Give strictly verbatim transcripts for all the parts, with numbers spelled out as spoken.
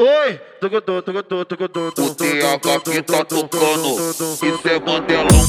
Oi, tugodô, tugodô, tugodô. O T H que tá tocando, isso é Mandelão.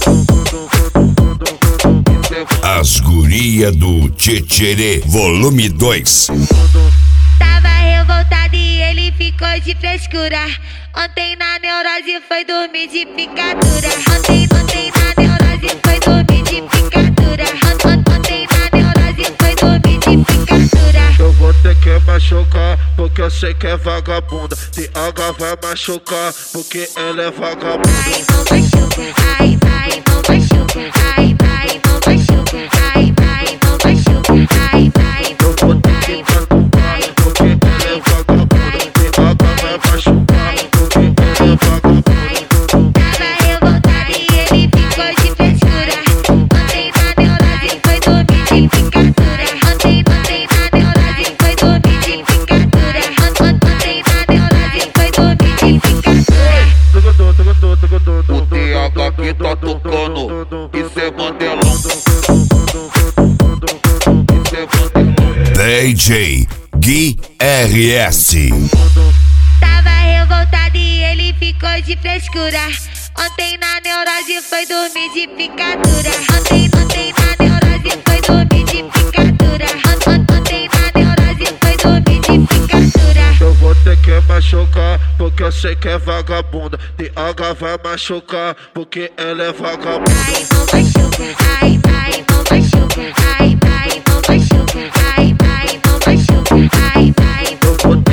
As guria do Tchetcherê, volume dois. Tava revoltado e ele ficou de frescura. Ontem na neurose foi dormir de picadura. Ontem, ontem na neurose foi dormir de picadura. Ontem na neurose foi dormir de picadura. Eu vou ter que machucar, porque eu sei que é vagabunda. T H vai machucar, porque ela é vagabunda. Ai, não machuca, ai, ai, não machuca, ai, ai, não machuca, ai, ai, não machuca, ai, ai, Eu vou ter que machucar, porque ela é vagabunda. T H vai machucar, porque ela é vagabunda. tava revoltado e ele ficou de frescura. Ontem na neurose foi dormir de picadura. Ontem, ontem na neurose foi dormir de picadura. Ontem na neurose foi dormir de picadura. Tugodô, tugodô, tugodô. O T H que tá tocando, isso é Mandelão. Isso é Mandelão. D J Gui R S. Tava revoltado e ele ficou de frescura. Ontem na neurose foi dormir de picadura. Ontem, ontem na neurose foi dormir de picadura. Ontem na neurose foi dormir de picadura. Eu vou ter que machucar, porque eu sei que é vagabunda. T H vai machucar, porque ela é vagabunda. Ai, não machuca, ai, ai, não machuca, ai, ai, não machuca, ai, ai, não machuca, ai, ai. Eu vou ter